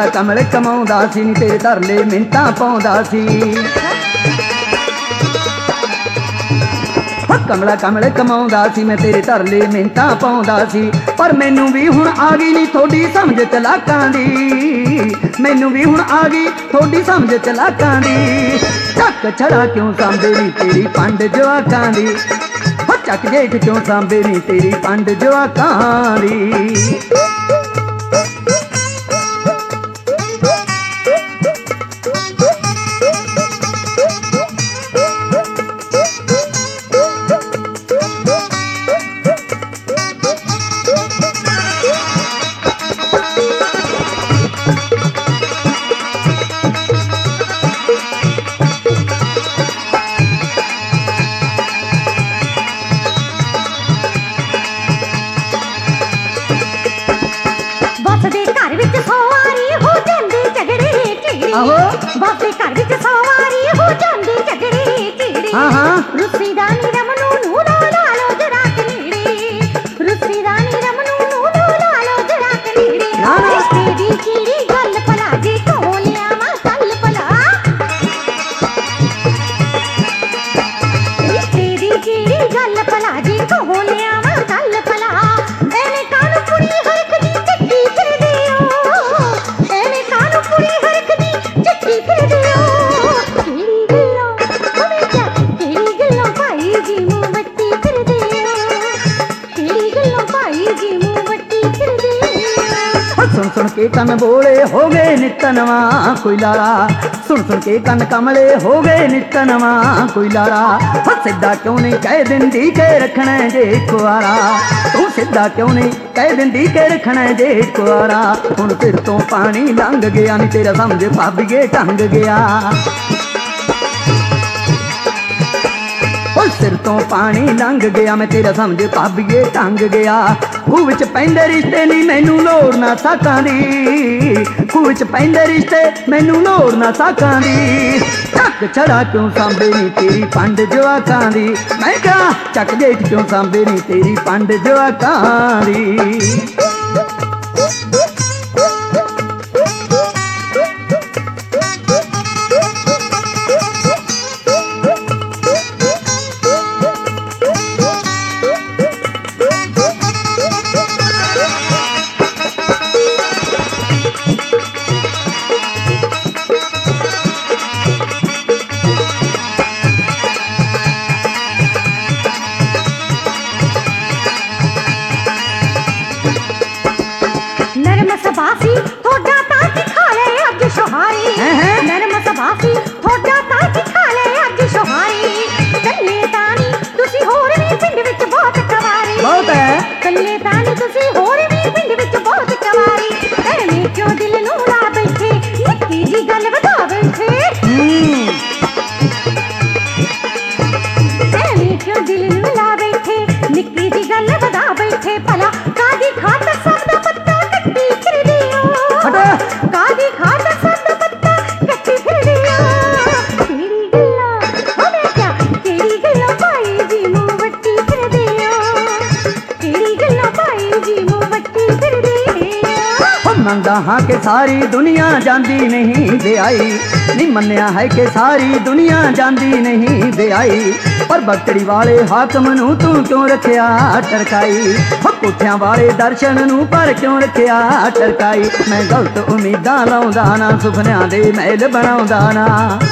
ਕਮਲਾ ਕਮਲ ਕਮਾਉਂਦਾ ਸੀ ਨੀ ਤੇਰੇ ਤਰਲੇ ਮਿੰਟਾਂ ਪਾਉਂਦਾ ਸੀ ਕਮਲਾ ਕਮਲ ਕਮਾਉਂਦਾ ਸੀ ਮੈਂ ਤੇਰੇ ਤਰਲੇ ਮਿੰਟਾਂ ਪਾਉਂਦਾ ਸੀ ਪਰ ਮੈਨੂੰ ਵੀ ਹੁਣ ਆ ਗਈ ਨੀ ਥੋੜੀ ਸਮਝ ਚਲਾਕਾਂ ਦੀ ਮੈਨੂੰ ਵੀ ਹੁਣ ਆ ਗਈ ਥੋੜੀ ਸਮਝ ਚਲਾਕਾਂ ਦੀ ਚੱਕ ਛੜਾ ਕਿਉਂ ਸਾਂਭੇ ਨੀ ਤੇਰੀ ਪੰਡ ਜਵਾਕਾਂ ਦੀ ਹੋ ਚੱਕ ਜੇਠ ਕਿਉਂ ਸਾਂਭੇ ਨੀ ਤੇਰੀ ਪੰਡ ਜਵਾਕਾਂ ਦੀ ਬਾਬੇ ਘਰ ਵਿੱਚ ਸਵਾਰੀ ਹੋ ਜਾਂਦੀ ਝਗੜੇ ਝਗੜੇ ਰੁੱਸੀ ਦਾ ਨੀ ਰਮਨੂ ਨੂੰ ਲਾ ਲੋ ਜਰਾ ਕਨੀੜੇ ਰੁੱਸੀ ਦਾ ਨੀ ਰਮਨੂ ਨੂੰ ਲਾ ਲੋ ਜਰਾ ਕਨੀੜੇ ਰਿਸ਼ਤੇ ਦੀ ਕਿਹੜੀ ਗੱਲ ਭਲਾ ਜੀ ਕੋ ਲਿਆਵਾਂ ਕੱਲ ਭਲਾ ਰਿਸ਼ਤੇ ਦੀ ਕਿਹੜੀ ਗੱਲ ਭਲਾ ਜੀ ਕੋ ਲਿਆਵਾਂ ਕੱਲ ਭਲਾ ਐਵੇਂ ਕਾਹਨੂੰ ਕੁੜੀ ਹਰਖ ਦੀ ਚੱਕੀ ਫਿਰਦੇ ਹੋ ਐਵੇਂ ਕਾਹਨੂੰ ਕੁੜੀ ਹਰਖ ਦੀ ਚੱਕੀ ਫਿਰਦੇ ਹੋ ਕਿਹੜੀ ਗੱਲੋਂ ਭਾਈ ਜੀ ਮੂੰਹ ਵੱਟੀ ਫਿਰਦੇ ਹੋ ਕਿਹੜੀ ਗੱਲੋਂ ਭਾਈ ਜੀ ਮੂੰਹ ਵੱਟੀ ਫਿਰਦੇ ਹੋ ਸੁਣ ਸੁਣ ਕੇ ਕੰਨ ਬੋਲੇ ਹੋ ਗਏ ਨਿੱਤ ਨਵਾਂ ਕੋਈ ਲਾਲਾ ਸੁਣ ਸੁਣ ਕੇ ਕੰਨ ਕਮਲੇ ਹੋ ਗਏ ਨਿੱਤ ਨਵਾਂ ਕੋਈ ਲਾਲਾ ਸਿੱਧਾ ਕਿਉਂ ਨਹੀਂ ਕਹਿ ਦਿੰਦੀ ਕਿ ਰੱਖਣਾ ਜੇ ਕੁਆਰਾ ਤੂੰ ਸਿੱਧਾ ਕਿਉਂ ਨਹੀਂ ਕਹਿ ਦਿੰਦੀ ਕਿ ਰੱਖਣਾ ਜੇ ਕੁਆਰਾ ਹੁਣ ਸਿਰ ਤੋਂ ਪਾਣੀ ਲੰਘ ਗਿਆ ਨੀ ਤੇਰਾ ਸਮਝ ਭਾਬੀਏ ਢੰਗ ਗਿਆ ਸਿਰ ਤੋਂ ਪਾਣੀ ਲੰਘ ਗਿਆ ਮੈਂ ਤੇਰਾ ਸਮਝ ਭਾਬੀਏ ਢੰਗ ਗਿਆ ਖੂਹ ਵਿੱਚ ਪੈਂਦੇ ਰਿਸ਼ਤੇ ਨੀ ਮੈਨੂੰ ਲੋੜ ਨਾ ਸਾਕਾਂ ਦੀ ਖੂਹ ਵਿੱਚ ਪੈਂਦੇ ਰਿਸ਼ਤੇ ਮੈਨੂੰ ਲੋੜ ਨਾ ਸਾਕਾਂ ਦੀ ਚੱਕ ਛੜਾ ਕਿਉਂ ਸਾਂਭੇ ਨੀ ਤੇਰੀ ਪੰਡ ਜਵਾਕਾਂ ਦੀ ਮੈਂ ਕਿਹਾ ਚੱਕ ਜੇਠ ਕਿਉਂ ਸਾਂਭੇ ਨੀ ਤੇਰੀ ਪੰਡ ਜਵਾਕਾਂ ਦੀ ਸਬਾਸੀ ਥੋੜਾ ਤਾਂ ਕੀ ਖਾ ਲੈ ਅੱਜ ਸ਼ੋਹਾਰੀ ਨਰਮ ਸਬਾਸੀ ਥੋੜਾ ਤਾਂ ਕੀ ਖਾ ਲੈ ਅੱਜ ਸ਼ੋਹਾਰੀ ਕੱਲੇ ਤਾਂ ਨੀ ਤੁਸੀਂ ਹੋਰ ਵੀ ਪਿੰਡ ਵਿੱਚ ਬਹੁਤ ਕਵਾਰੀ ਬਹੁਤ ਹੈ ਕੱਲੇ ਤਾਂ ਨੀ ਤੁਸੀਂ ਹੋਰ ਵੀ ਪਿੰਡ ਵਿੱਚ ਬਹੁਤ ਕਵਾਰੀ ਐਵੇਂ ਕਿਉਂ ਦਿਲ ਨੂੰ ਲਾ ਬੈਠੇ ਨਿੱਕੀ ਜੀ ਗੱਲ ਵਧਾ ਬੈਠੇ ਐਵੇਂ ਕਿਉਂ ਦਿਲ ਨੂੰ ਲਾ ਬੈਠੇ ਨਿੱਕੀ ਜੀ ਗੱਲ ਵਧਾ ਬੈਠੇ ਭਲਾ ਕਾਦੀ ਖਾਤਰ ਸਭ ਦਾ ਪੱਤਾ ਕੱਟੀ ਫਿਰਦੇ ਹੋ ਕਾਦੀ ਖਾਤਰ ਸਭ ਦਾ ਪੱਤਾ ਕੱਟੀ ਫਿਰਦੇ ਹੋ ਕਿਹੜੀ ਗੱਲਾਂ ਹੋ ਮੈਂ ਕਿਹਾ ਕਿਹੜੀ ਗੱਲਾਂ ਭਾਈ ਜੀ ਮੂੰਹ ਵੱਟੀ ਫਿਰਦੇ ਹੋ ਕਿਹੜੀ ਗੱਲਾਂ ਭਾਈ ਜੀ ਮੂੰਹ ਵੱਟੀ ਫਿਰਦੇ ਹੋ ਮੰਨਦਾ ਹਾਂ ਕਿ ਸਾਰੀ ਦੁਨੀਆ ਜਾਂਦੀ ਨਹੀਂ ਵਿਆਹੀ ਨੀ ਮੰਨਿਆ ਹੈ ਕਿ ਸਾਰੀ ਦੁਨੀਆ ਜਾਂਦੀ ਨਹੀਂ ਵਿਆਹੀ ਪਰ ਬੱਕੜੀ ਵਾਲੇ ਹਾਕਮ ਨੂੰ ਤੂੰ ਕਿਉਂ ਰੱਖਿਆ ਟਰਕਾਈ ਕੋਠਿਆਂ ਵਾਲੇ ਦਰਸ਼ਨ ਨੂੰ ਪਰ ਕਿਉਂ ਰੱਖਿਆ ਟਰਕਾਈ ਮੈਂ ਗਲਤ ਉਮੀਦਾਂ ਲਾਉਂਦਾ ਨਾ ਸੁਪਨਿਆਂ ਦੇ ਮਹਿਲ ਬਣਾਉਂਦਾ ਨਾ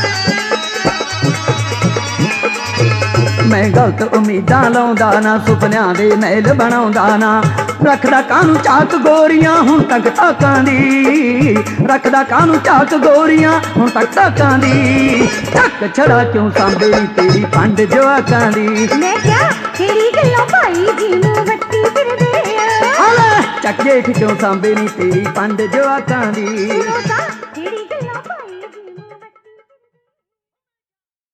ਮੈਂ ਗਲਤ ਉਮੀਦਾਂ ਲਾਉਂਦਾ ਨਾ ਸੁਪਨਿਆਂ ਦੇ ਮਹਿਲ ਬਣਾਉਂਦਾ ਨਾ ਰੱਖਦਾ ਕਾਹਨੂੰ ਝਾਕ ਗੋਰੀਆਂ ਹੁਣ ਤੱਕ ਤਾਕਾਂ ਦੀ ਰੱਖਦਾ ਕਾਹਨੂੰ ਝਾਕ ਗੋਰੀਆਂ ਹੁਣ ਤੱਕ ਤਾਕਾਂ ਦੀ ਚੱਕ ਛੜਾ ਕਿਉਂ ਸਾਂਭੇ ਨੀ ਤੇਰੀ ਪੰਡ ਜਵਾਕਾਂ ਦੀ ਮੈਂ ਕਿਹਾ ਕਿਹੜੀ ਗੱਲੋਂ ਭਾਈ ਜੀ ਮੂੰਹ ਵੱਟੀ ਫਿਰਦੇ ਚੱਕ ਜੇਠ ਕਿਉਂ ਸਾਂਭੇ ਨੀ ਤੇਰੀ ਪੰਡ ਜਵਾਕਾਂ ਦੀ